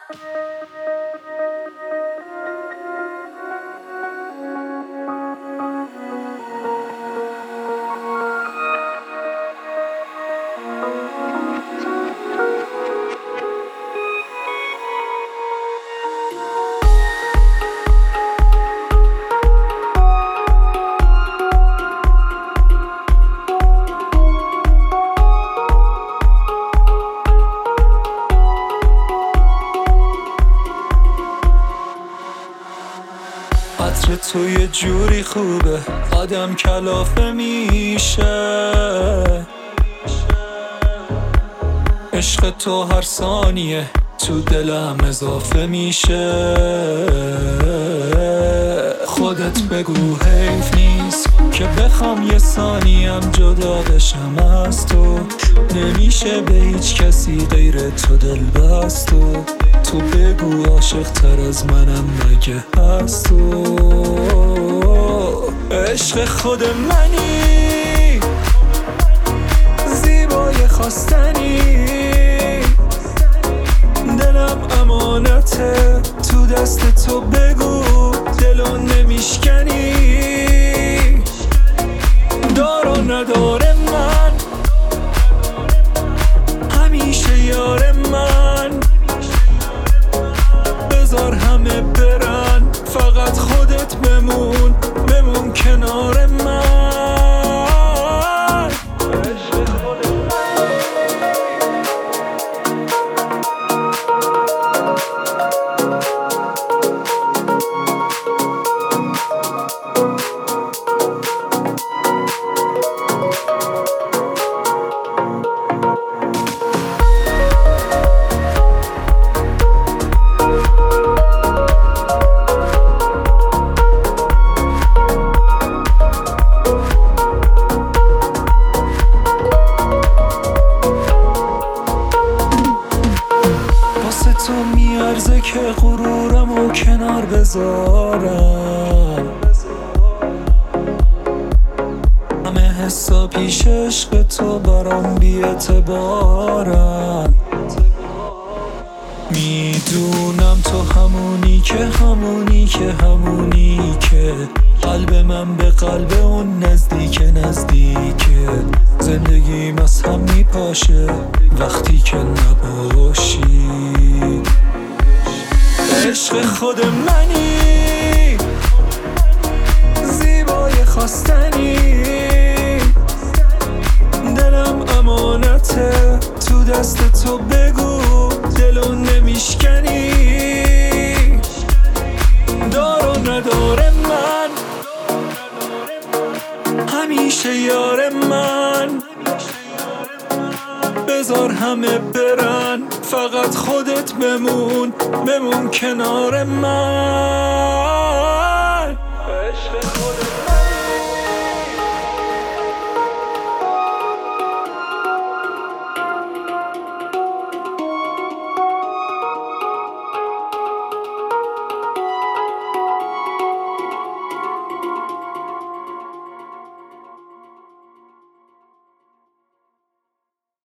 عطر تو یه جوری خوبه آدم کلافه میشه، عشق تو هر ثانیه تو دلم اضافه میشه. خودت بگو حیف نیست که بخوام یه ثانیم جدا بشم از تو، نمیشه به هیچ کسی غیر تو دل بست. تو بگو عاشق تر از منم مگه هست تو؟ عشق خود منی، زیبای خواستنی، دلم امانته تو دست تو، بگو دلو نمیشکنی. دار و ندار من، همیشه یار من، بذار همه برن فقط خودت بمون کنار من. تو میارزه که غرورمو کنار بذارم، همه حسا پیش عشق تو برام بی اعتبارم. میدونم تو همونی که قلب من به قلب اون نزدیکه، زندگیم از هم میپاشه وقتی که نباشی. عشق خود منی، زیبای خواستنی، دلم امانته تو دست تو، بگو دلو نمیشکنی. دار و ندار من، همیشه یار من، بذار همه برن فقط خودت بمون کنار من.